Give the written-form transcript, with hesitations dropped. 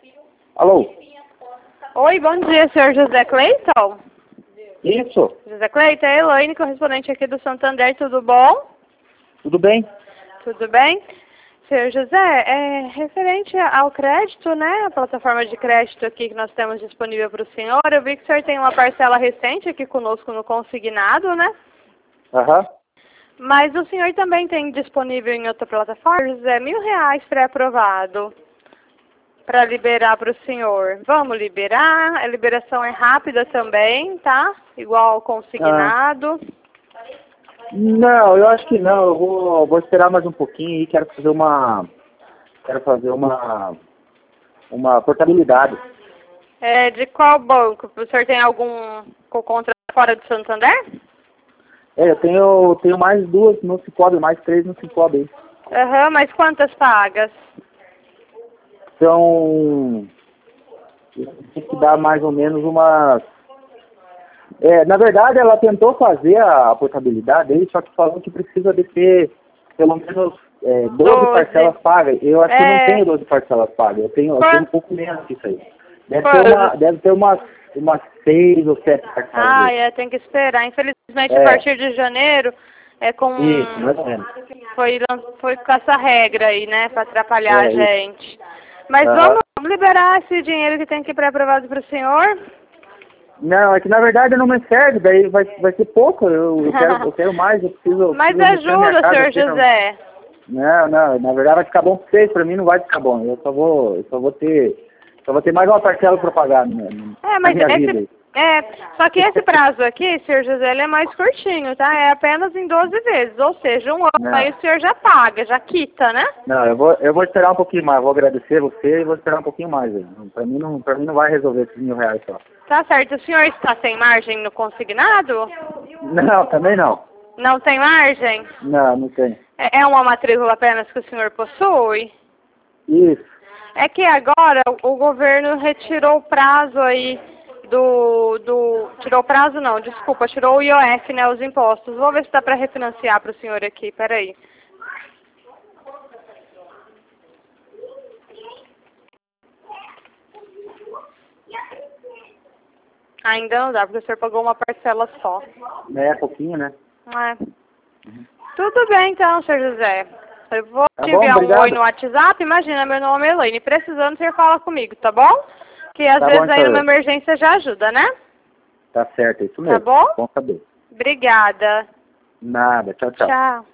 Alô? Oi, bom dia, senhor José Cleiton. Isso? José Cleiton, é Elaine, correspondente aqui do Santander, tudo bom? Tudo bem? Tudo bem? Senhor José, referente ao crédito, né, a plataforma de crédito aqui que nós temos disponível para o senhor, eu vi que o senhor tem uma parcela recente aqui conosco no consignado, né? Aham. Mas o senhor também tem disponível em outra plataforma, José, R$1.000 pré-aprovado para liberar para o senhor. Vamos liberar, a liberação é rápida também, tá? Igual ao consignado. Não, eu acho que não. Eu vou esperar mais um pouquinho e quero fazer uma portabilidade. De qual banco? O senhor tem algum contra fora do Santander? Eu tenho mais duas no Cicobi, mais três no Cicobi. Aham, mas quantas pagas? Então, tem que dar mais ou menos umas... na verdade, ela tentou fazer a portabilidade aí, só que falou que precisa de ter pelo menos 12 parcelas pagas. Eu acho que eu não tenho 12 parcelas pagas, eu tenho um pouco menos que isso aí. Deve ter umas 6 ou 7 parcelas. Tem que esperar. Infelizmente, a partir de janeiro, Isso, mais ou menos. Foi com essa regra aí, né, para atrapalhar a gente. Mas vamos liberar esse dinheiro que tem aqui pré-aprovado para o senhor? Não, é que na verdade não me serve, daí vai ser pouco, eu quero mais, eu preciso... Mas ajuda, senhor José. Não, na verdade vai ficar bom para vocês, para mim não vai ficar bom, eu só vou ter mais uma parcela para pagar na minha vida aí. Só que esse prazo aqui, senhor José, ele é mais curtinho, tá? É apenas em 12 vezes, ou seja, um ano aí o senhor já paga, já quita, né? Não, eu vou esperar um pouquinho mais, vou agradecer você e vou esperar um pouquinho mais aí. Pra mim não vai resolver esses R$1.000 só. Tá certo, o senhor está sem margem no consignado? Não, também não. Não tem margem? Não tem. É uma matrícula apenas que o senhor possui? Isso. É que agora o governo retirou o prazo aí tirou o prazo não, desculpa, tirou o IOF, né, os impostos. Vou ver se dá para refinanciar para o senhor aqui, peraí. Ainda não dá, porque o senhor pagou uma parcela só. Pouquinho, né? Tudo bem então, senhor José. Eu vou te enviar um oi no WhatsApp, imagina, meu nome é Elaine. Precisando, o senhor fala comigo, tá bom? Que às vezes aí numa emergência já ajuda, né? Tá certo, é isso mesmo. Tá bom? Bom saber. Obrigada. Nada, tchau. Tchau.